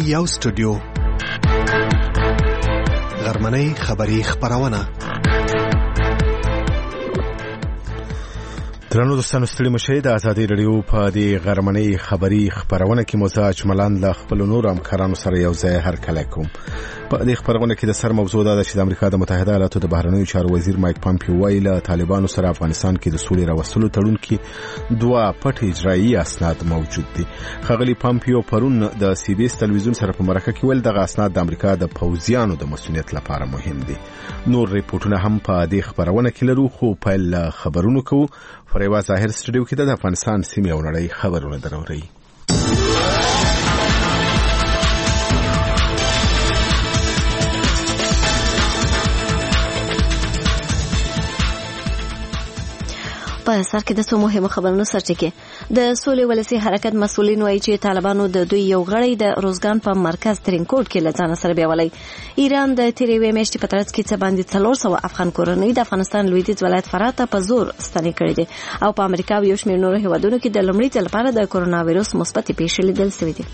یو سټوډیو غرمنۍ خبری خبرونه. درنو دوستانو ستړي مشه د آزادي رادیو په دې غرمنۍ خبری خبرونه کې مزاج ملان له خپل نور همکارانو سره یو ځای هرکلی کوم. په دې خبرونه کې د سر موضوع دا ده چې د امریکا د متحده ایالاتو د بهرنیو چارو وزیر مایک پامپیو وایي له طالبانو سره افغانستان کې د سولې راوستلو تړون کې دوه پټ اجرایي اسناد موجود دي. ښاغلي پامپیو پرون د سی بي اس تلویزیون سره په مرکه کې ویل دغه اسناد د امریکا د پوځیانو د مسؤلیت لپاره مهم دي. نور ریپورتونه هم په دې خبرونه کې لرو، خو په خبرونو کوو فریوا ظاهر سټوډیو کې د افغانستان سیمې او نړۍ خبرونه دروري. په سر کې د څو مهمو خبرونو سرچینه د سولې ولسی حرکت مسؤلین وایي چې طالبانو د دوی یو غړی د روزګان په مرکز ترینکوټ کې لځان سره بیولای. ایران د تیریوي میاشتې په ترڅ کې څه باندې 400 افغان کورنۍ د افغانستان لویدیځ ولایت فرات ته په زور ستنې کړې دي او په امریکا او یو شمېر نورو هیوادونو کې د لومړي ځل لپاره د کورونا وایرس مثبت پیښې لیدل شوې دي.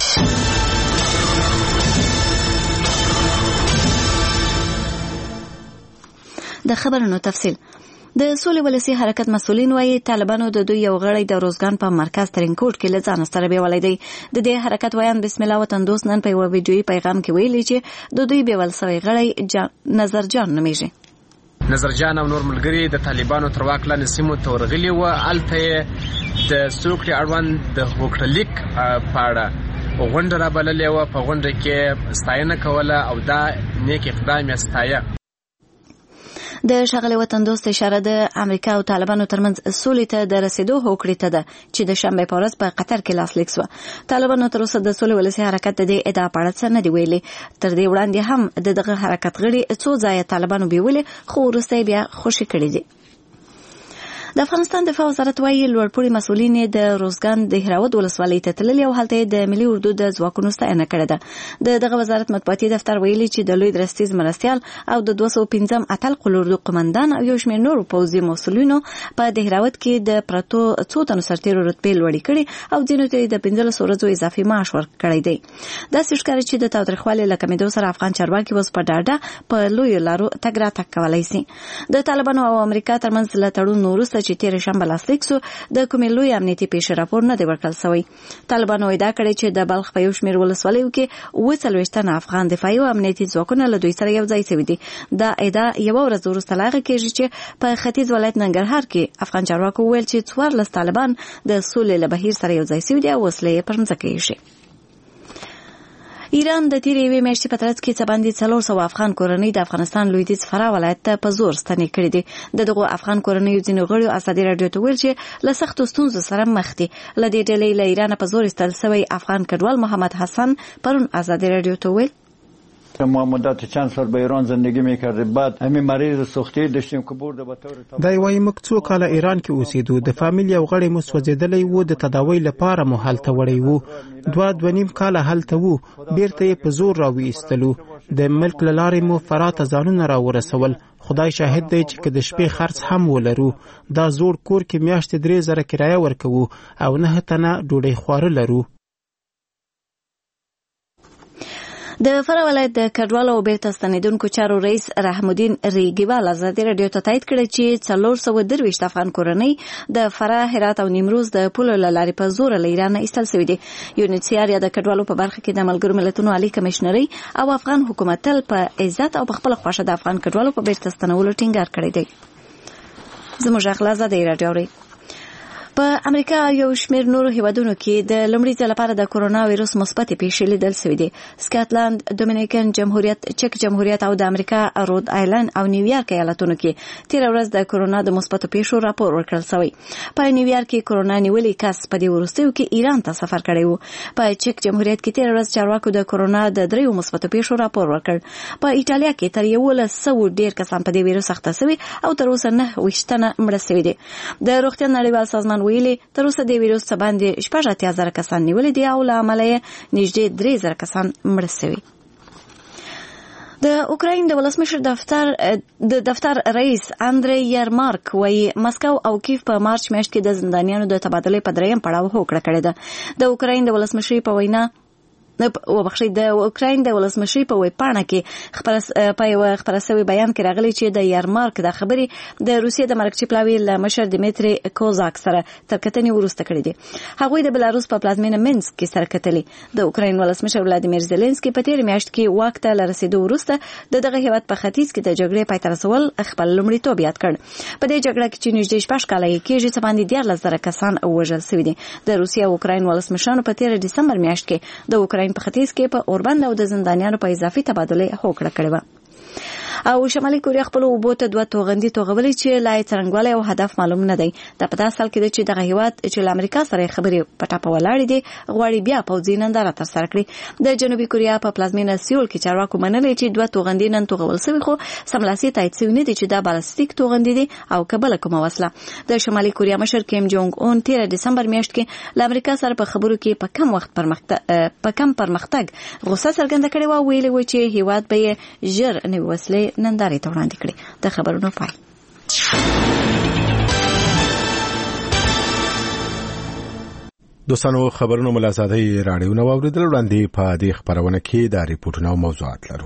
د خبرونو تفصیل. د سولې ولسی حرکت مسؤلین وایي طالبانو د دوی یو غړی د روزګان په مرکز ترینکوټ کې لځان سره بیولای دی. د دې حرکت ویان بسم الله وطن دوست نن په یو ویډیویي پیغام کې ویلي چې د دوی بیول سوی غړی نظر جان نومیږي. نظر جان او نور ملګری د طالبانو تر واک لاندې سیمو ته ورغلي و. الته د سوکړې اړوند د هوکړلیک په اړه غونډه را بللې و. په غونډه کې ستاینه کوله او دا نیک اقدام یې ستایه. د ښاغلي وطن دوست اشاره د امریکا او طالبانو ترمنځ سولې ته د رسیدو هوکړې ته ده چې د شنبه په ورځ په قطر کې لاسلیک شو. طالبانو تر اوسه د سولې ولسی حرکت د ادعا په اړه څه نه دی ویلي. تر دې وړاندې هم دغه حرکت غړي څو ځای طالبانو بیولې خو وروسته بیا خوشي کړي دي. د افغانستان دفاع وزارت وایي لوړپوړي مسؤلین د روزګان د هراود ولسوالۍ ته تللي او هلته د ملي اردو د ځواکونو ستاینه کړې ده. دغه وزارت مطبوعاتي دفتر ویلي چې د لوی درستیز مرستیال او د 215 اتل قلوردو قومندان او یو شمېر نورو پوځي مسؤلینو په د هراود کې د پرتو څو تنو سرتیرو رتبې لوړې کړې او ځینو ته د 15 ورځو اضافي معاش ورکړی دی. دا ښکاري چې د تاوتریخوالي له کمېدو سره افغان چارواکي اوس په ډاډه په لوی لارو تګ راتګ کولی شي. د طالبانو او امریکا ترمنځ له تړون وروسته چې تیر شنبه لاسلیک شو د کومې لوی امنیتي پیښې راپور نه دی ورکړل شوی. طالبانو ادعا کړې چې د بلخ په یو شمېر ولسوالیو کې 40 تنه افغان دفاعي او امنیتي ځواکونه له دوی سره یو ځای شوي دي. دا ادعا یو ورځ وروسته لاغه کېږي چې په ختیځ ولایت ننګرهار کې افغان چارواکو ویل چې 14 طالبان د سولې له بهیر سره یو ځای شوي دي او وسلې پر مځکه ایښي. ایران د تیرې یوې میاشتې په ترڅ کې څه باندې 400 افغان کورنۍ د افغانستان لویدیځ فرا ولایت ته په زور ستنې کړې دي. دغه افغان کورنۍ ځینې غړي ازادي رادیو ته ویل چې له سختو ستونزو سره مخ دي. له دې ډلې له ایران په زور ایستل شوی افغان کډوال محمد حسن پرون ازادي رادیو ته ویل ما مدت چند سال به ایران زندگی میکردیم. بعد همین مریض سوختی داشتیم که برده به طور دای وای موږ څو کاله ایران کې اوسېدو. د فامیل یو غړی مو سوځېدلی و، د تداوی لپاره مو هلته وړی و. 2.5 کاله هلته و، بیرته یې په زور راویستلو. د ملک له لارې مو فرات ته ځانونه راورسول. خدای شاهد دی چې که د شپې خرڅ هم ولرو. دا زوړ کور کې میاشتې 3000 کرایه ورکوو او 9 تنه ډوډۍ خواره لرو. د فرا ولایت د کډوالو او بیرته ستنېدونکو چارو رئیس رحم الدین ریګیوال ازادي رادیو ته تایید کړی چې 423 افغان کورنۍ د فرا، هرات او نیمروز د پولو له لارې په زور له ایران ایستل شوي دي. یونیسیار یا د کډوالو په برخه کې د ملګرو ملتونو عالی کمشنري او افغان حکومت تل په عزت او په خپل خوښه د افغان کډوالو په بیرته ستنولو ټینګار کړی دی. زموږ اخلاص ازادي رادیو. په امریکا یو شمېر نورو هیوادونو کې د لومړي ځل لپاره د کورونا وایرس مثبت پیښې لیدل شوې دي. سکاټلند، دومینیکن جمهوریت، چک جمهوریت او د امریکا رود آیلند او نیویارک ایالتونو کې تیر ورځ د کورونا د مثبت پیښو راپور ورکړل شوی. په نیویارک کې کورونا نیولې کس په دې وروستیو کې ایران ته سفر کړی و. په چک جمهوریت کې تیر ورځ چارواکو د کورونا د 3 مثبت پیښو راپور ورکړ. په ایټالیا کې تر 100 ډیر کسان په دې وایرس اخته شوي او تر اوسه 9 تنه مړه شوي دي. د روغتیا نړیوال سازمان ویلي تر اوسه د وایرس څخه باندې 80,000 کسان نیولې دي او له امله یې نږدې 3,000 کسان مړه شوي. د اوکراین د ولسمشر دفتر رئیس اندری یرمارک وایي مسکو او کیف په مارچ میاشت کې د زندانیانو د تبادلې په دریم پړاو هوکړه کړې ده. د اوکراین د ولسمشر په وینا اوکراین د ولسمشر په ویبپاڼه کې په یو خبرسوي بیان کې راغلي چې د یارمارک د خبرې د روسیې د مرکزي پلاوي له مشر دمیتری کوزاک سره تر کتنې وروسته کړې دي. هغوی د بلاروس په پلازمینه مینسک کې سره کتلې. د اوکراین ولسمشر ولادیمیر زيلنسکي په تیر میاشت کې واک ته لرسېدو وروسته دغه هیواد په ختیځ کې د جګړې پای ته رسول خپل لومړیتوب یاد کړ. په دې جګړه کې چې نږدې 6 کاله کېږي څه باندې 14,000 کسان وژل شوي دي. د روسیې او اوکراین ولسمشرانو په تیر دسمبر میاشت کې د اوکراین په ختیځ کې په اوربند او د زندانیانو په اضافي تبادله هوکړه کړې وه. او شمالي کوریا خپل اوبو ته 2 توغندي توغولې چې لا یې څرنګوالی او هدف معلوم نه دی. دا په داسې حال کې دی چې دغه هیواد چې له امریکا سره خبرې په ټاپه ولاړې دي غواړي بیا پوځي ننداره ترسره کړي. د جنوبي کوریا په پلازمینه سیول کې چارواکو منلې چې 2 توغندي نن توغول شوي خو سملاسي تایید شوي نه دي چې دا بالستیک توغندي دي او کبله کومه وسله. د شمالي کوریا مشر کیم جونګ اون 13 دسمبر میاشت کې له امریکا سره په خبرو کې په کم پرمختګ غوسه څرګنده کړې و. ویلي و چې هیواد به یې ژر نوې وسلې نندارې ته وړاندې کړي. د خبرونو پای. دوستانو خبرونو ملازادی راډیو نو اوریدل وړاندې په دې خبرونه کې د ریپورتونو او موضوعات لرو.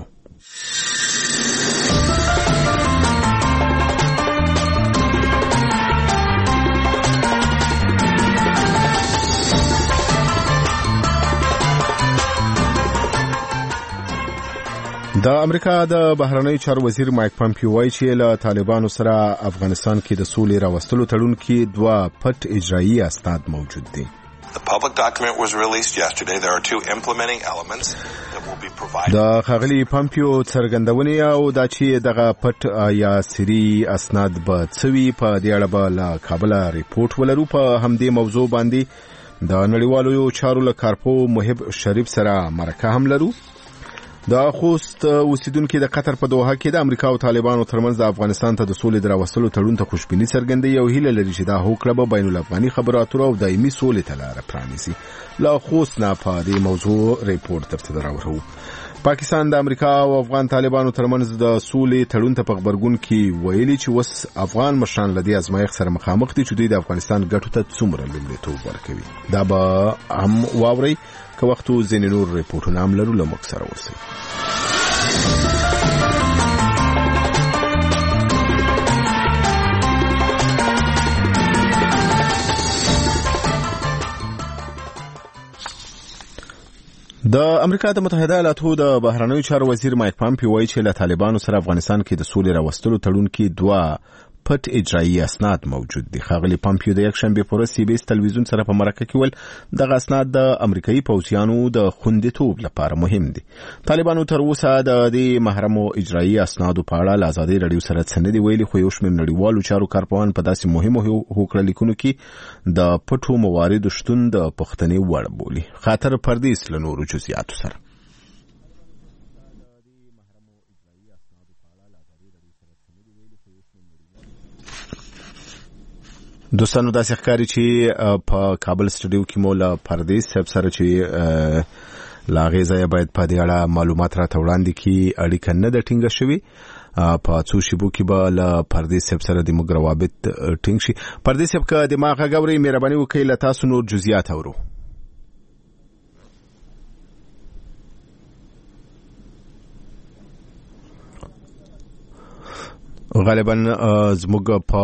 د امریکا د بهرنی چارو وزیر مایک پامپیو وایي چې له طالبانو سره افغانستان کې د سولې راوستلو تړون کې 2 پټ اجرایي اسناد موجود دي. The public document was released yesterday. There are 2 implementing elements that will be provided. د خغلی پامپیو څرګندونې او د چې دغه پټ یا سری اسناد به څوي په دې اړه به له کابل ریپورت ولرو. په همدې موضوع باندې د نړیوالو چارو له کارپو محب شریف سره مرکه هم لرو. د خوست اوسیدونکو د قطر په دوحه کې د امریکا او طالبانو ترمنځ د افغانستان ته د سولې دراوستلو تړون ته خوشبیني څرګندوي او هیله لري چې دا هوکړه به بین الافغاني خبرو اترو او دایمي سولې ته لار پرانیزي. له خوست نه په دې موضوع ریپورت درته راوړو. پاکستان د امریکا او افغان طالبانو ترمنځ د سولې تړون ته په خبرګون کې ویلي چې وس افغان مشران لدی ازمایښت سره مخامخ دي چې دوی د افغانستان ګټو ته څومره لومړیتوب ورکوي. دا به هم واوري که وختو ځینې نور ریپورټونه هم لرو. له موږ سره اوسئ. د امریکا د متحده ایالاتو د بهرنیو چارو وزیر مایک پامپیو وایي چې له طالبانو سره افغانستان کې د سولې راوستلو تړون کې 2 پټ اجرایي اسناد موجود دي. خاغلی پامپیو د یک شنبه پر ورځ سی بي اس تلویزیون سره په مرکه کې ول دغه اسناد د امریکایي پوځیانو د خوندیتوب لپاره مهم دي. طالبانو تر اوسه د دې محرمو اجرایي اسنادو په اړه له ازادي رادیو سره څه نه دی ویلي، خو یو شمېر نړیوالو چارو کارپوهان په داسې مهمو هوکړه لیکونو کې د پټو مواردو شتون د پوښتنې وړ بولي. خاطر پردیس له نورو جزئیاتو سره. دوستانو داسې ښکاري چې په کابل سټوډیو کې مو له پردیس صاحب سره چې له هغې ځایه باید په دې اړه معلومات راته وړاندې کړي اړیکه نه ده ټینګه شوې. په څو شیبو کې به له پردیس صاحب سره د موږ روابط ټینګ شي. پردیس صاحب که د ما غږ اورئ مهرباني وکړئ له تاسو نور جزئیات اورو. غالبا زموږ په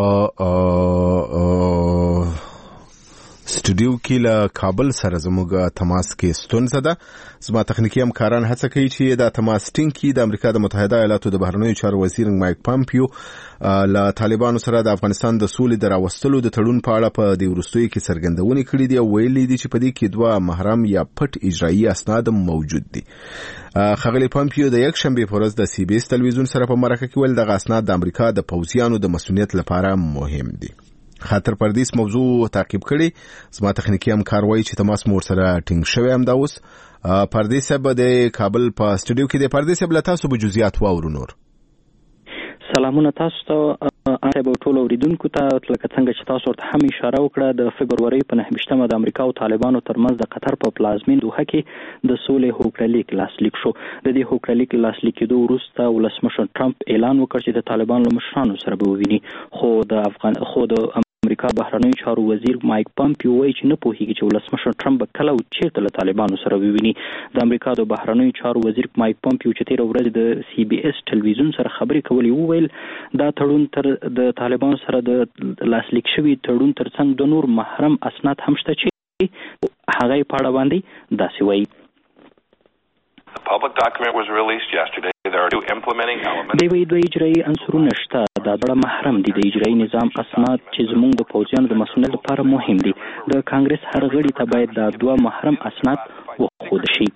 سټوډیو کې له کابل سره زموږ تماس کې ستونزه ده. زما تخنیکی همکاران هڅه کوي چې دا تماس ټینګ کړي. د امریکا د متحده ایالاتو د بهرنیو چارو وزیر مایک پامپیو له طالبانو سره د افغانستان د سولې د راوستلو د تړون په اړه په دې وروستیو کې څرګندونې کړې دي او ویلي دي چې په دې کې 2 محرم یا پټ اجرایي اسناد موجود دي. خغلی پامپیو د یک شنبه په ورځ د سی بي اس تلویزیون سره په مرکه کې ول دغه اسناد د امریکا د پوځیانو د مسؤلیت لپاره مهم دي. خاطر پردیس موضوع تعقیب کړي. زما تخنیکی همکار وایي چې تماس مور سره ټینګ شوی هم دا اوس. پردیس صاحب د کابل په سټوډیو کې د پردیس صاحب له تاسو به جزئیات واورو نور. سلامونه تاسو ته صاحب او ټول اوریدونکو ته. لکه څنګه چې تاسو ورته هم اشاره وکړه د فبروري په 9مه د امریکا او طالبانو ترمنځ د قطر په پلازمین دوحه کې د سولې هوکړه لیک لاسلیک شو. د دې هوکړه لیک لاسلیک کېدو وروسته ولسمشر ټرمپ اعلان وکړ چې د طالبانو له مشرانو سره به وویني، خو د امریکا بهرنیو چارو وزیر مایک پامپیو وایي چې نه پوهیږي چې ولسمشر ټرمپ به کله او چیرته له طالبانو سره وویني. د امریکا د بهرنیو چارو وزیر مایک پامپیو چې تیر ورځ د سی بي اس ټلویزیون سره خبرې کولې وویل دا تړون تر د طالبانو سره د لاسلیک شوي تړون ترڅنګ د نور محرم اسناد هم شته چې هغه په اړه باندې داسې وایي. The public document was released yesterday. There are two implementing elements. دوی اجرایي عنصرونه شته. دا ډېر محرم دي. د اجرایي نظام اسناد چې زموږ د پوځیانو د مسؤلیت لپاره مهم دي. د کانګرس هر غړي ته باید دا دوه محرم اسناد وښودل شي.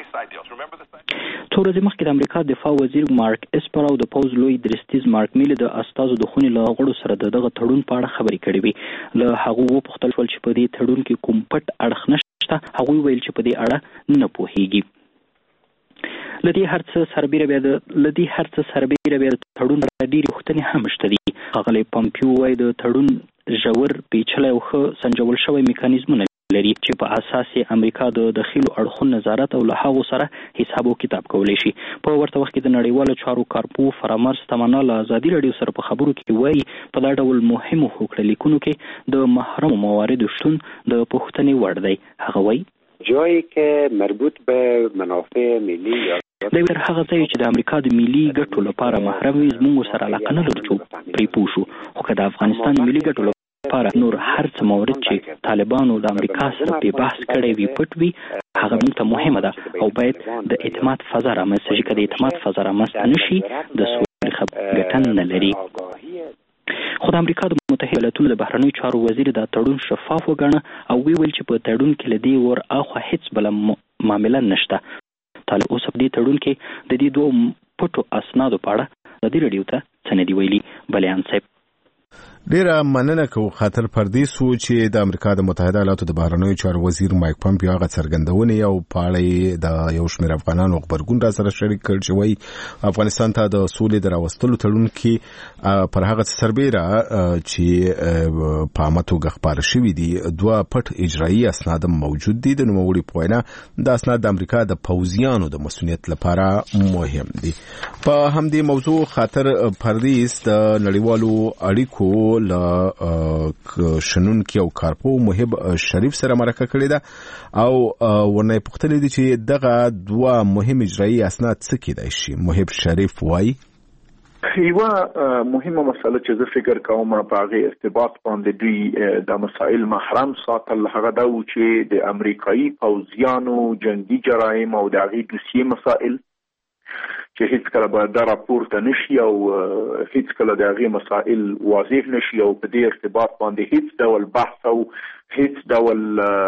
څو ورځې مخکې د امریکا دفاع وزیر مارک اسپر او د پوځ لوی درستیز مارک میلی د استازو د خونې له غړو سره دغه تړون په اړه خبرې کړې وي. له هغو وپوښتل شول چې په دې تړون کې کوم پټ اړخ نشته. هغوی ویل چې په دې اړه نه پوهیږي. لدی هرڅ سربیره بیا د تړون ډېری وختونه هم شته دي. هغه پامپیو وایي د تړون ژور پیچلی او ښه سنجول شوی میکانیزمونه لري چې په اساس یې امریکا د داخلو اړخونو نظارت او له هغو سره حساب او کتاب کولی شي. په ورته وخت کې د نړیوالو چارو کارپو فرامرز تمنا له ازادي راډیو سره په خبرو کې وایي په دا ډول مهمو حقوقلیکونو کې د محرمو مواردو شتون د پوښتنې وړ دی. هغه وایي جایی که مربوط به منافع ملی یا دوی تر هغه ځای چې د امریکا د ملي ګټو لپاره محرم وي زموږ سره علاقه نه لرو چې پرې پوه شو. خو که د افغانستان د ملي ګټو لپاره نور هر څه مورد چې طالبانو د امریکا سره په بحث کړی وي پټ وي هغه موږ ته مهمه ده او باید د اعتماد فضا رامنځته شي. که د اعتماد فضا رامنځته نه شي د سولې ګټه نه لري. خو د امریکا د متحده ایالاتونو د بهرنیو چارو وزیر دا تړون شفاف وګاڼه او ویل چې په تړون کې له دې ور اخوا هیڅ بله معامله نشته. طالب اوس په دې تړون کې د دې دوه پټو اسنادو په اړه ازادي راډیو ته څه نه دي ویلي. بلیان صاحب ډیره مننه کوو. خاطر پردیس و چې د امریکا د متحده ایالاتو د بهرنیو چارو وزیر مایک پامپیو هغه څرګندونې او په اړه د یو شمېر افغانانو غبرګون را سره شریک کړ چې وایي افغانستان ته د سولې د راوستلو تړون کې پر هغه څه سربیره چې په عامه توګه خپاره شوي دي دوه پټ اجرایي اسناد موجود دي. د نوموړي په وینا د اسناد د امریکا د پوځیانو د مسؤلیت لپاره مهم دي. په همدې موضوع خاطر پردیس د نړیوالو اړیکو ل شنونکي او کارپو محب شریف سره مرکه کړې ده او ورنه پوښتنه دي چې دغه دوه مهم اجرایي اسناد څه کېدای شي. محب شریف وایي یوه مهمه مسله چې زه فکر کوم په هغې ارتباط باندې دوی د مسائل محرم ساتل هغه دا و چې د امریکایي پوځیانو جنگي جرایم او د هغې دوسیې مسائل چې هیڅ کله به دا راپورته نشي او هیڅ کله د هغې مسائل واضح نشي او په دې ارتباط باندې هیڅ ډول بحث او هیڅ ډول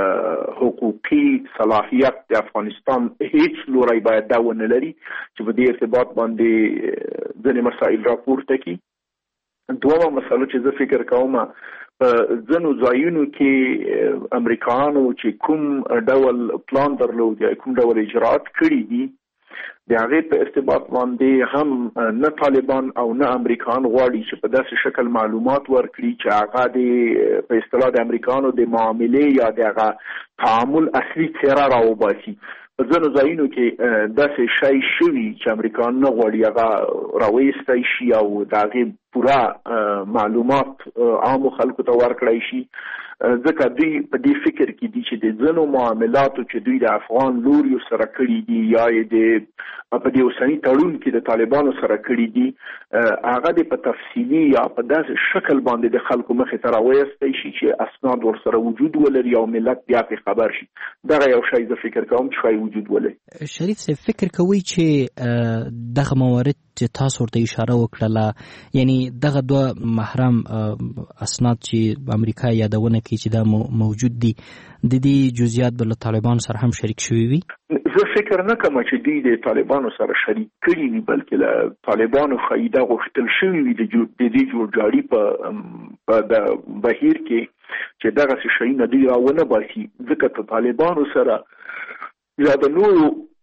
حقوقي صلاحیت د افغانستان هیڅ لوری باید دا ونه لري چې په دې ارتباط باندې ځینې مسائل راپورته کړي. دومره مسله چې زه فکر کوم په ځینو ځایونو کې امریکایانو چې کوم ډول پلان درلود یا کوم ډول اجراات کړي دي د هغې په ارتباط باندې هم نه طالبان او نه امریکایان غواړي چې په داسې شکل معلومات ورکړي چې هغه د په اصطلاح د امریکایانو د معاملې یا د هغه تعامل اصلي څېره راوباسي. په ځینو ځایونو کې داسې شی شوي چې امریکایان نه غواړي هغه راویستی شي او د هغې پوره معلومات عامو خلکو ته ورکړی شي. ځکه دوی په دې فکر کې دي چې د ځینو معاملاتو چې دوی د افغان لوریو سره کړي دي یا د په دې اوسني تړون کې د طالبانو سره کړي دي هغه د په تفصیلي یا په داسې شکل باندې د خلکو مخې ته راویستی شي چې اسناد ورسره وجود ولري او ملت بیا پرې خبر شي. دغه یو شی زه فکر کوم چې ښایي وجود ولري. شریف صاحب فکر کوي چې دغه موارد چې تاسو ورته اشاره وکړله یعنی دغه دوه محرم اسناد چې امریکا یادونه کوي چې دا موجود دي د دې جزئیات به له طالبانو سره هم شریک شوي وي؟ زه فکر نه کوم چې دوی د طالبانو سره شریک کړي وي بلکې له طالبانو ښایي دا غوښتل شوي وي د دې جوړجاړي په بهیر کې چې دغسې شیونه دوی راونه باسي ځکه د طالبانو سره یا د نورو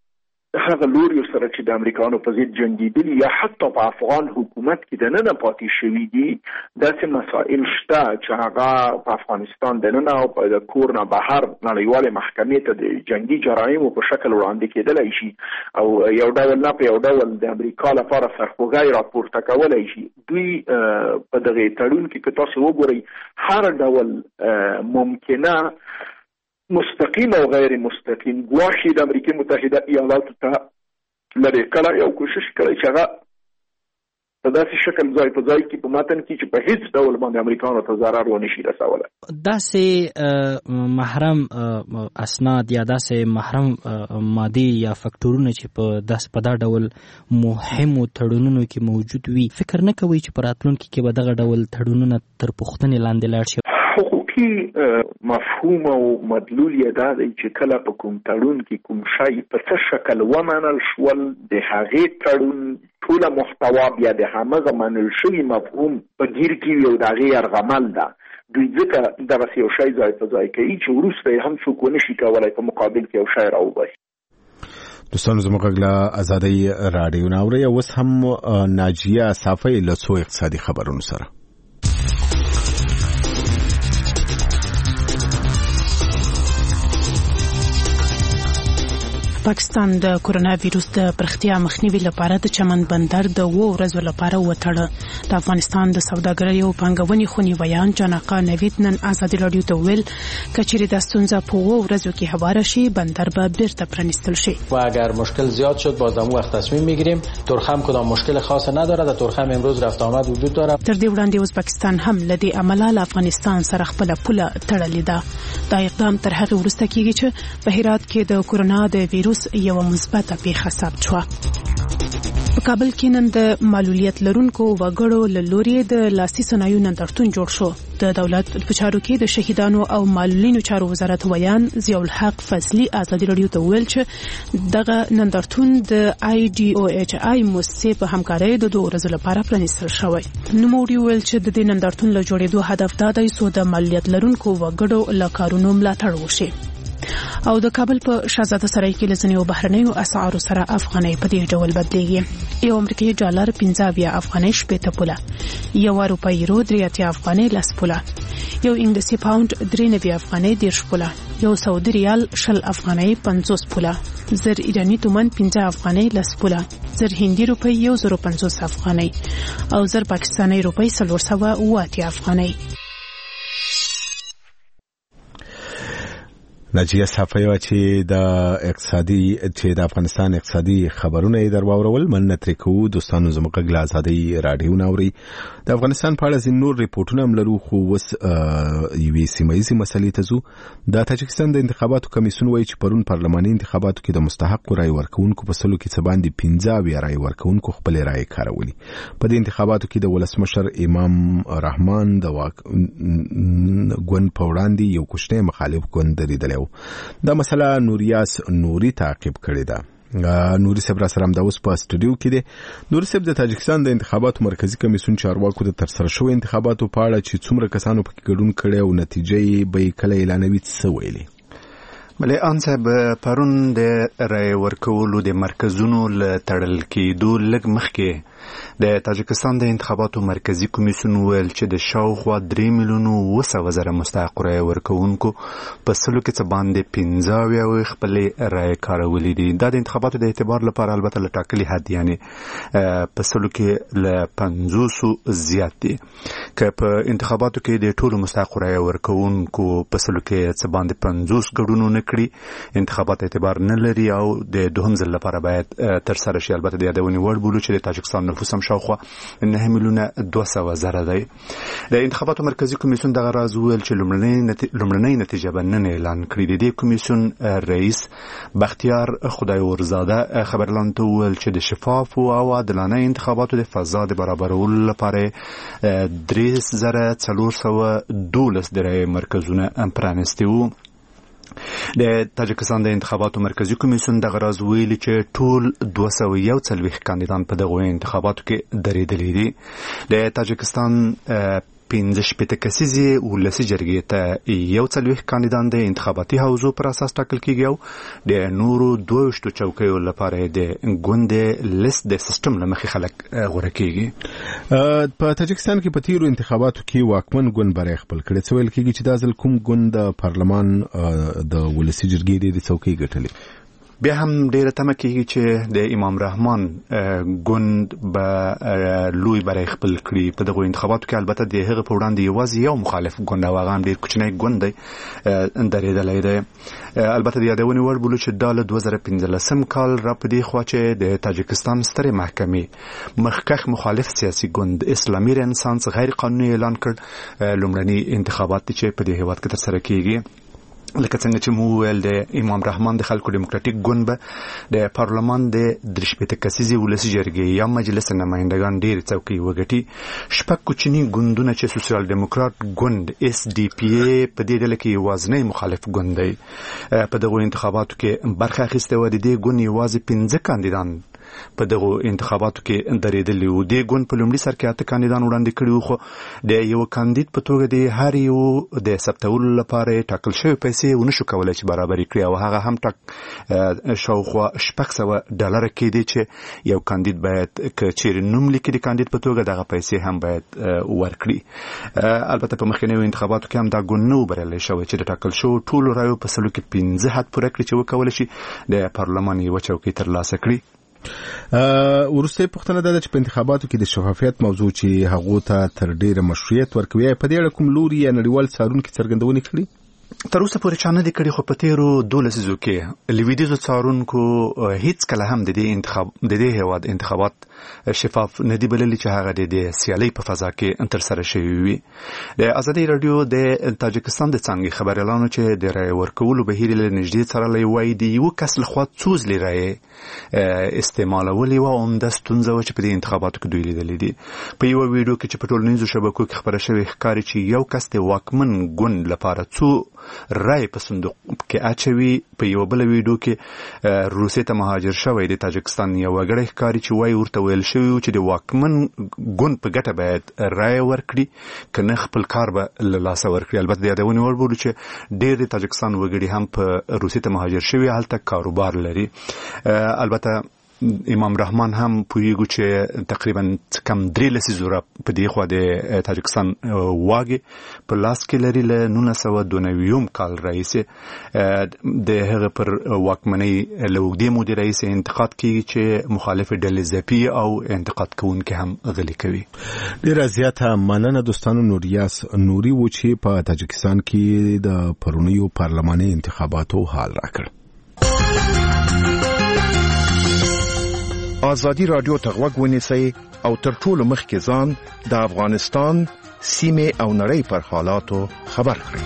هغه لوري سره چې د امریکایانو په ضد جنگیدلي یا حتی په افغان حکومت کې د نن پاتې شوي دي داسې مسائل شته چې هغه په افغانستان د نن او په کور نه بهر نړیوالې محکمې ته د جنگي جرایمو په شکل وړاندې کېدلی شي او یو ډول نه په یو ډول د امریکا لپاره سرخوږی راپورته کولی شي. دوی په دغه تړون کې که تاسو وګورئ هر ډول ممکنه مستقیم او غیر مستقیم ګواښ د امریکا متحده ایالاتو ته لري. کله یو کوشش کوي چې هغه په داسې شکل ځای په ځای کې په متن کې چې په هیڅ ډول باندې امریکایانو ته ضرر ونه شي رسولی. داسې محرم اسناد یا داسې محرم مادي یا فکټورونه چې په دا ډول مهمو تړونونو کې موجود وي، فکر نه کوي چې په راتلونکي کې به دغه ډول تړونونه تر پوښتنې لاندې لاړ شي؟ حقوقي مفهوم او مدلول یې دا دی چې کله په کوم تړون کې کوم شی په څه شکل ومنل شول د هغې تړون ټوله محتوا بیا د همغه منل شوي مفهوم په ګیر کې وي او د هغې یرغمل ده. دوی ځکه دغسې یو شی ځای په ځای کوي چې وروسته یې هم څوک ونه شي کولی په مقابل کې یو شی راوباسي. دوستانو زموږ غږ له ازادۍ راډیو نه اورئ. اوس هم ناجیه صافی له څو اقتصادي خبرونو سره. پاکستان د کورونا ویروس د پرختیا مخنیوي لپاره د چمن بندر د 2 ورځو لپاره وتړه. د افغانستان د سوداګرۍ او پانګونې خونی ویان جانقا نوید نن آزادی رادیو ته ویل کچری د ستونزه په 2 ورځو کې هواره شي بندر به بیرته پرانیستل شي و اگر مشکل زیاد شد باز هم وقت تصمیم میگیریم. ترخم کدام مشکل خاص نداره و ترخم امروز رفت آمد وجود داره. تر دې وړاندې ازبکستان هم لدی عمله له افغانستان سره خپل پوله تړلې ده. دا اقدام تر هغه وروسته کیږي چې په هرات کې د کورونا د ویروس یو مثبته پیښه ثبت شوه. په کابل کې نن د معلولیت لرونکو وګړو له لوري د لاسي صنایعو نندارتون جوړ شو. د دولت په چارو کې د شهیدانو او معلولینو چارو وزارت ویان ضیاء الحق فضلي آزادي رادیو ته ویل چې دغه نندارتون د IDOHI مؤسسې په همکارۍ د 2 ورځو لپاره پرانیستل شوی. نوموړي ویل چې د دې نندارتون له جوړېدو هدف دا دی چې د معلولیت لرونکو وګړو له کارونو ملاتړ وشي. او د کابل په شاهزاده سرای کې لسنیو بهرنیو اسعارو سره افغانۍ په دې ډول بدلیږي. یو امریکایي ډالر 15 افغانۍ 80 پوله، یو اروپایي یورو 83 افغانۍ 10 پوله، یو انګلیسي پاوند 93 افغانۍ 10 پوله، یو سعودي ریال 20 افغانۍ 50 پوله، زر ایرانی تومان 15 افغانۍ 10 پوله، زر هندي روپۍ 1050 افغانۍ او زر پاکستاني روپۍ 480 افغانۍ. ناجیه صافی چې د افغانستان اقتصادي خبرونه یې درواورول. مننه ترې کوو دوستانو زموږ غږ له ازادۍ راډیو نه اورئ. د افغانستان په اړه ځینې نور ریپورټونه هم لرو خو اوس یوې سیمه ییزې مسلې ته ځو. د تاجکستان د انتخاباتو کمیسیون وایي چې پرون پارلماني انتخاباتو کې د مستحقو رایې ورکوونکو په سلو کې څه باندې 15 رایې ورکوونکو خپلې رایې کارولي. په دې انتخاباتو کې د ولسمشر امام رحمان د ګوند په وړاندې یو کوچنی مخالف ګوند درېدلی. دا مسله نوریاس نوري تعقیب کړې ده. نوري صاحب را سره د اوس په سټوډیو کې دی. نوري صاحب د تاجکستان د انتخاباتو مرکزی کمیسیون چارواکو د ترسره شوی انتخاباتو په اړه چې څومره کسانو پکې ګډون کړي او نتیجې به کله اعلانوي څه ویلي؟ بلې ان صاحب پرون د رای ورکولو د مرکزونو له تړل کېدو لږ مخکې د تاجکستان د انتخاباتو مرکزی کمیسیون ویل چې د شاوخوا 3 میلیونو 700,000 مستحق رای ورکوونکو په سلو کې څه باندې 15 خپلې رای کارولې دي. دا د انتخاباتو د اعتبار لپاره البته له ټاکلي حد یعنی په سلو کې له 500 زیات دي. که په انتخاباتو کې د ټولو مستحق رای ورکوونکو په سلو کې څه باندې 50 ګډون نه کړي انتخابات اعتبار نه لري او د دوهم ځل لپاره باید تر سره شي. البته د یادونې وړ بولو چې د تاجکستان نفوس هم شاوخوا 9 میلیونه 200,000 دی. د انتخاباتو مرکزی کمیسیون دغه راز ویل چې لومړنۍ نتیجه به نن اعلان کړي. د دې کمیسیون رئیس بختیار خدایورزاده خبرلاندو ته ویل چې د شفافو او عادلانه انتخاباتو د فضا د برابرولو لپاره 3412 درې مرکزونه پرانیستي وو. د تاجکستان د انتخاباتو مرکزی کمیسیون دغه راز ویلي چې ټول 241 کاندیدان په دغه انتخاباتو کې درېدلي دي. د تاجکستان 15 کسیزې ولسي جرګې ته یو څلوېښت کاندیدان د انتخاباتي حوزو پر اساس ټاکل کیږي او د نورو 22 چوکیو لپاره د ګوند لیست د سیستم له مخې خلک غوره کیږي. په تاجکستان کې په تیرو انتخاباتو کې واکمن ګوند برای خپل کړي څه ویل کیږي چې دا ځل کوم ګوند د پارلمان د ولسي جرګې د څوکۍ ګټلې؟ بیا هم ډیره تمه کیږي چې د امام رحمان ګوند به لوی برای خپل کړي په دغه انتخاباتو کې. البته د هغه په وړاندې یوازې یو مخالف ګوند او هغه هم ډیر کوچنی ګوند دی درېدلی دی. البته د یادونې وړ بولو چې دا له 2015 کال را په دې خوا چې د تاجکستان سترې محکمې مخکښ مخالف سیاسي ګوند اسلامي رنسانس غیر قانوني اعلان کړ لومړني انتخابات چې په دې هیواد کې ترسره کیږي. لکه څنګه چې مو ویل د امام رحمان د خلکو دیموکراتیک ګوند به د پارلمان د 15 کسیزې ولسي جرګې یا مجلس نمایندګان ډېر څوکۍ وګټي. شپږ کوچني ګوندونه چې سوسیال دیموکرات ګوند SDP په دې ډله کې یوازینی مخالف ګوند دی. په دغه انتخاباتو کې برخه اخیستې وه. د دې ګوند یوازې 15 کاندیدان په دغه انتخاباتو کې درېدلي وو. دې ګوند په لومړي سر کې 8 کاندیدان وړاندې کړي وو، خو د یو کاندید په توګه د هر یو د ثبتولو لپاره ټاکل شوی پیسې ونشو کولی چې برابرې کړي او هغه هم شاوخوا $600 کېدی چې یو کاندید باید که چیرې نوم لیکي د کاندید په توګه دغه پیسې هم باید ورکړي. البته په مخکنیو انتخاباتو کې هم دا ګوند نه و بریالی شوی چې د ټاکل شوو ټولو رایو په سلو کې 15 حد پوره کړي چې وکولی شي د پارلمان یوه چوکۍ ترلاسه کړي. وروستۍ پوښتنه دا ده چې په انتخاباتو کې د شفافیت موضوع چې هغو ته تر ډیره مشروعیت ورکوي، په دې اړه کوم لوري یا نړیوال څارونکي څرګندونې کړي؟ تر اوسه پورې چا نه دي کړي، خو په تیرو 12 لسیزو کې لویدیځو څارونکو هیڅ کله هم د دې هیواد انتخابات شفاف نه دي بللي چې هغه د سیالۍ په فضا کې ترسره شوي وي. د ازادي رادیو د تاجکستان د څانګې خبریالانو چې د رایې ورکولو بهیر له نږدې څارلی وایي د یوه کس لخوا څو ځلې رایې استعمالولې وه او همدا ستونزه وه چې په دې انتخاباتو کې دوی لیدلې دي. په یوه ویډیو کې چې په ټولنیزو شبکو کې خپره شوې ښکاري چې یو کس د واکمن ګوند لپاره څو رای په صندوق کې اچوي. په یو بل ویډیو کې روسیې ته مهاجر شوی د تاجکستان یو وګړی ښکاري چې وایي ورته ویل شوي چې د واکمن ګوند په ګټه باید رای ورکړي که نه خپل کار به له لاسه ورکړي. البته د یادونې وړ بولو چې ډېر د تاجکستان وګړي هم په روسیې ته مهاجر شوي، هلته کاروبار لري. البته امام رحمان هم پوهیږو چې تقریبا کم 3 لسیزو را په دې خوا د تاجکستان واګې په لاس کې لري. له 1992 کال راهیسې د هغه پر واکمنۍ له اوږدې مودې راهیسې انتقاد کیږي چې مخالف ډلې ځپي او انتقاد کوونکي هم غلي کوي. ډېره زیاته مننه دوستانو. نوریاس نوري و چې په تاجکستان کې د پرونیو پارلماني انتخاباتو حال راکړ. آزادی رادیو ته غوږ ونیسئ او تر ټولو مخکې ځان د افغانستان سیمې او نړۍ پر حالاتو خبر کړئ.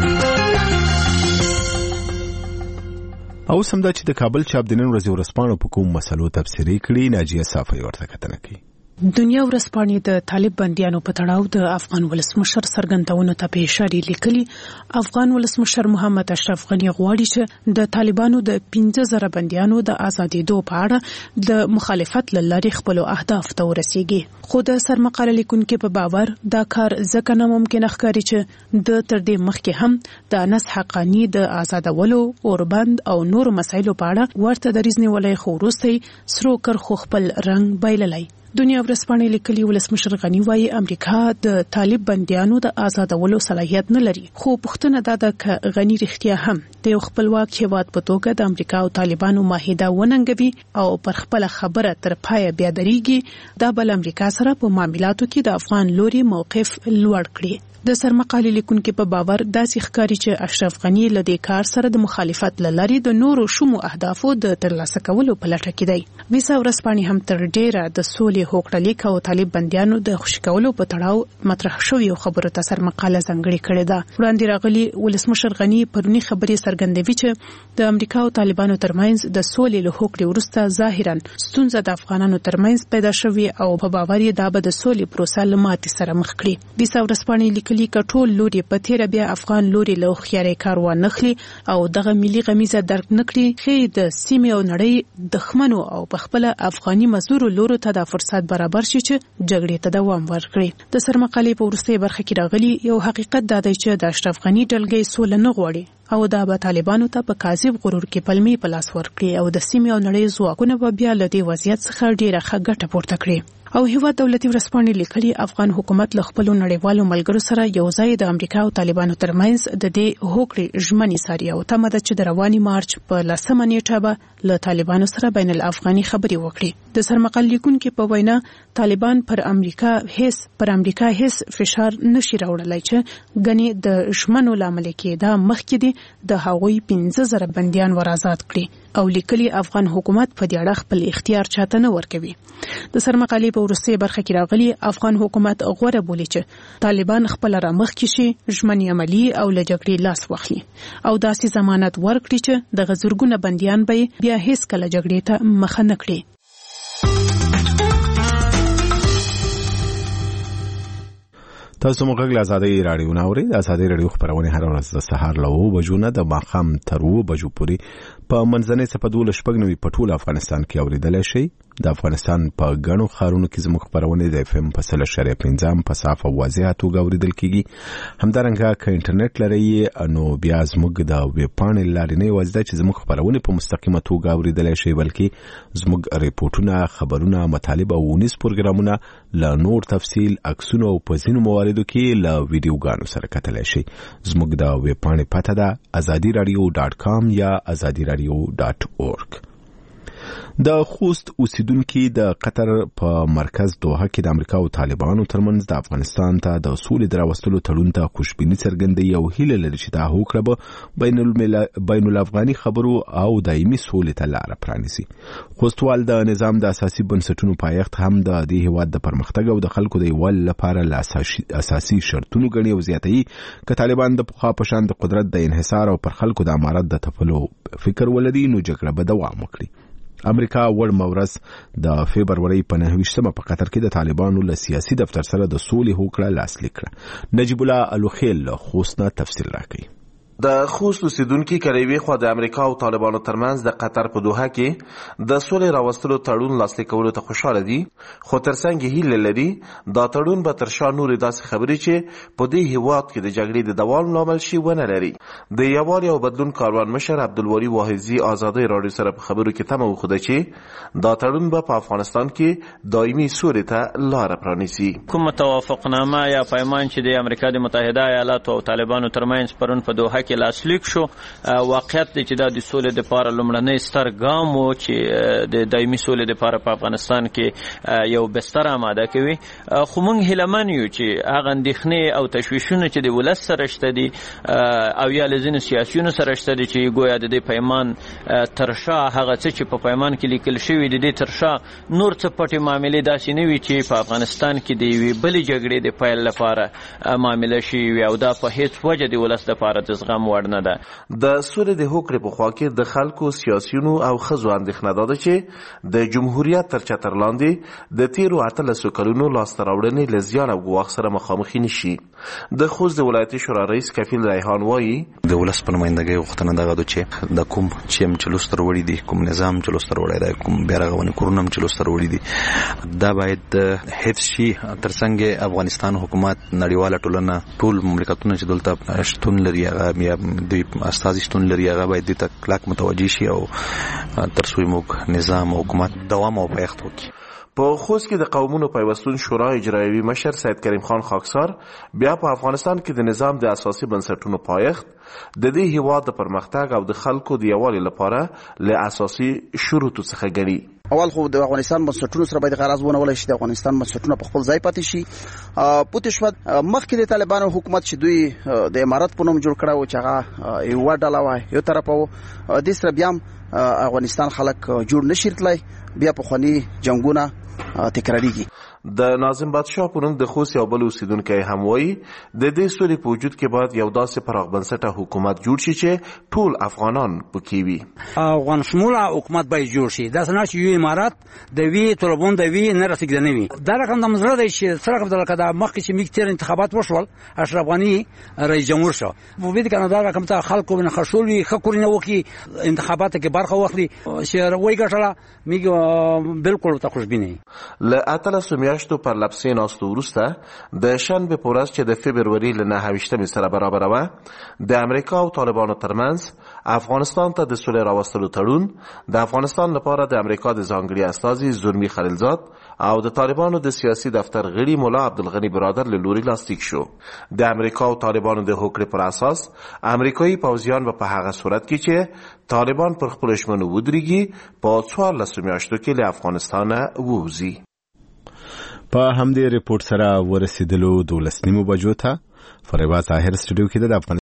او سم دا چې د کابل چاپ د نن ورځې ورځپاڼو په کوم مسلو تبصرې کړي، ناجیه صافی ورته کتنه کوي. دنیا ورځپاڼې د طالب بندیانو په تړاو د افغان ولسمشر څرګندونو ته په اشاره لیکلي. افغان ولسمشر محمد اشرف غنی غواړي چې د طالبانو د 15,000 بندیانو د آزادېدو په اړه د مخالفت له لارې خپل اهداف ته ورسیږي. خو د سرمقاله لیکونکو په باور دا کار ځکه ناممکن ښکاري چې د تر دې مخکې هم د انس حقانی د آزادولو، اوربند او نور مسایلو په اړه ورته دریځ نیولای، خو وروسته سرو کرخو خپل رنګ بایللی. دنیا ورځپاڼې لیکلي ولسمشر غنی وايي امریکا د طالب بندیانو د آزادولو صلاحیت نه لري، خو پوښتنه دا ده چې غنی رښتیا هم د یو خپلواک هیواد په توګه د امریکا او طالبانو معاهده وننګوي او پر خپل خبره تر پایه بیا درېږي، دا بل امریکا سره په معاملاتو کې د افغان لوري موقف لوړ کړي. د سرمقالې لیکونکو په باور داسې ښکاري چې اشرف غنی له دې کار سره د مخالفت لاري د نورو شومو اهدافو د ترلاسه کولو په لټه کې دی. ویسا ورځپاڼې هم تر ډیره د سولې هوکړه لیک او طالب بندیانو د خوشي کولو په تړاو مطرح شوی خبرو ته سرمقاله ځانګړې کړې ده. وړاندې راغلي ولسمشر غنی پرونی خبرې څرګندوي چې د امریکا او طالبانو ترمنځ د سولې له هوکړې وروسته ظاهرا ستونزه د افغانانو ترمنځ پیدا شوې او په باور یې دا به د سولې پروسه له ماتې سره مخ کړي. ویسا ورځپاڼې لیکلي کټول لوري په تیر بیا افغان لوري له خياري کاروان نخلي او دغه ملي غمیزه درک نکړي، خې د سیمې او نړۍ دښمنو او په خپل افغاني مزدور لورو ته د فرصت فرصت برابر شي چې جګړې ته دوام ورکړي. د سرمقالې په وروستۍ برخه کې راغلي یو حقیقت دا دی چې د اشرف غنی ډلګۍ سوله نه غواړي او دا به طالبانو ته په کاذب غرور کې پلمې په لاس ورکړي او د سیمې او نړۍ ځواکونه به بیا له دې وضعیت څخه ډیره ښه ګټه پورته کړي. او هیواد دولتي ورځپاڼې لیکلي افغان حکومت له خپلو نړیوالو ملګرو سره یو ځای د امریکا او طالبانو ترمنځ د دې هوکړې ژمنې ساري او تمه ده چې د رواني مارچ په 10 نیټه به له طالبانو سره بین الافغاني خبرې وکړي. د سرمقال لیکونکو په وینا طالبان پر امریکا هیڅ فشار نشي راوړلای چې غني د ژمنو لامل کې دا مخکې دي د هغوی 15000 بنديان ور آزاد کړي او لیکلي افغان حکومت په دې اړه خپل اختیار چاته نه ورکوي. د سرمقالې په وروستۍ برخه کې راغلي افغان حکومت غوړه بولي چې طالبان خپل رامخکې شي ژمنې عملی او له جګړې لاس واخلي او داسې ضمانت ورکړي چې د غزرګونه بنديان به بیا هیڅ کله جګړې ته مخه نه کړي. تاسو موږ غږ آزادۍ رادیو ناوړي د آزادۍ رادیو خبرونه هر ورځ د سهار له 9 بجو نه د ماښام تر 2 بجو پورې په منځنۍ صفه 12 په ټول افغانستان کې اوریدل شي. د افغانستان په غنو خارونو کې زموږ خبرونه د FM په 100.5 په صافه واضحه توګه اوریدل کیږي. همدارنګه که انټرنیټ لري نو بیا زموږ د ویب پاڼې لارې نه وځي چې زموږ خبرونه په مستقیمه توګه اوریدل شي بلکې زموږ ریپورتونه خبرونه مطالب او ونیس پروګرامونه له نور تفصیل عکسونه او په ځینو مواردو کې له ویډیوګانو سره کتلای شي. زموږ د ویب پاڼې پته ده azadiradio.com یا azadiradio.org. د خوست اوسیدونکو د قطر په مرکز دوحه کې د امریکا او طالبانو ترمنځ د افغانستان ته د سولې دراوستلو تړون ته خوشبیني څرګندوي او هیله لري چې دا هوکړه به بین الافغاني خبرو او دایمي سولې ته لار پرانیزي. خوستوال د نظام د اساسي بنسټونو پایښت هم د دې هیواد د پرمختګ او د خلکو د یووالي لپاره اساسي شرطونه ګڼي او زیاتوي چې طالبان د پخوا په شان د قدرت د انحصار او پر خلکو د امارت د تپلو فکر ولري نو جګړه به دوام وکړي. امریکا وړ مورز د فبرवरी په 9 په قطر کې د طالبانو له سیاسي دفتر سره د سولې هوکړه لاسلیک کړه. نجیب الله الوخیل خوستنه تفصیل راکړي. د خوست اوسیدونکو کریوي خو د امریکا او طالبانو ترمنځ د قطر په دوحه کې د سولې راوستلو تړون لاسلیک کولو ته خوشاله دي خو ترڅنګ هیله لري دا تړون به تر شا نور داسې خبرې چې په دې هیواد کې د جګړې د دوام لامل شي ونه لري. د یووالي او بدلون کاروان مشر عبدالولی واحدزی آزادۍ رادیو سره په خبرو کې تمه وخوده چې دا تړون به په افغانستان کې دایمي سولې ته لار پرانیزي. کوم توافقنامه یا پیمان چې د امریکا د متحده ایالاتو او طالبانو ترمنځ پرون په دوحه کې لاسلیک شو واقعیت دی چې دا د سولې لپاره لومړنی ستر ګام و چې د دایمي سولې لپاره په افغانستان کې یو بستر آماده کوي. خو موږ هیلهمن یو چې هغه اندېښنې او تشویشونه چې د ولس سره شته دي او یا له ځینو سیاسیونو سره شته دي چې ګویا د دې پیمان تر شا هغه څه چې په پیمان کې لیکل شوي د دې تر شا نور څه پټې معاملې داسې نه وي چې په افغانستان کې د یوې بلې جګړې د پیل لپاره معامله شوي وي او دا په هیڅ وجه د ولس لپاره د زغم وړ نه ده. د سولې د هوکړې په خوا کې د خلکو سیاسیونو او ښځو اندېښنه ده چې د جمهوریت تر چتر لاندې د تیرو 18 کلونو لاسته راوړنې له زیان او ګواښ سره مخامخ نشي. د خوست د ولایتي شورا رئیس کفیل ریحان وایي د ولس په نمایندګۍ غوښتنه دغه ده چې د کوم چې چلوستر وړي دي کوم نظام چلوستر وړي دی کوم بیا رغونې کورونه هم چلوستر وړي دي دا باید حفظ شي. ترڅنګ افغانستان حکومت نړیواله ټولنه ټول مملکتونه چې دلته شتون لري هغه د استازي شتون لري هغه باید د کلک متوجي شي او تر څو موږ نظام او حکومت دوام او پایښت وکړي. په خوست کې د قومونو پیوستون شورا اجرایوي مشر سید کریم خان خاکسار بیا په افغانستان کې د نظام د اساسي بنسټونو پایښت د دې هیواد د پرمختګ او د خلکو د یووالي لپاره له اساسي شروطو څخه ګڼي. اول خو د افغانستان بنسټونو سره باید غرض ونه ولای شي د افغانستان بنسټونه په خپل ځای پاتې شي. پوتې شو مخکې د طالبانو حکومت چې دوی د امارت په نوم جوړ کړو چې هغه یو ډله وای یو طرف وو د سره بیا افغانستان خلک جوړ نشي تلای بیا په خوني جنگونه تکراریږي. د ناظم بادشاه په نوم د خوست یو بل اوسیدونکی هم وایي د دې سولې په وجود کې باید یو داسې پراخ بنسټه حکومت جوړ شي چې ټول افغانان پکې وي. افغان شموله حکومت باید جوړ شي. دا څنګه چې یو امارات د وی طلبون د وی نه رسیدنه وي. دا رقم د مزره دی چې سره د لکه د مخکې چې میکتر انتخابات وشول اشرف غنی رئیس جمهور شو. په دې کې دا رقم ته خلکو نه خښول وي خکورینه وکي انتخابات کې برخه واخلي چې وای ګټله میګ بالکل ته خوشبینه. له 13 میاشتو پر لپسې ناستو وروسته د شنبه په ورځ چې د فبروري له 9 سره برابر و د امریکا او طالبانو ترمنځ افغانستان ته د سولې راوستلو تړون د افغانستان لپاره د امریکا د ځانګړي استازي زلمی خلیلزاد او د طالبانو د سیاسي دفتر غړي مولا عبدالغنی برادر له لوري لاسلیک شو. د امریکا او طالبانو د هوکړې پر اساس امریکایي پوځیان په هغه صورت کې چې طالبان پر خپل ژمنو ودرېږي په 14 میاشتو کې له افغانستان ووځي. په همدې ریپورت سره ورسېدلو 12 بجو ته فریبا طاهر سټوډیو کې د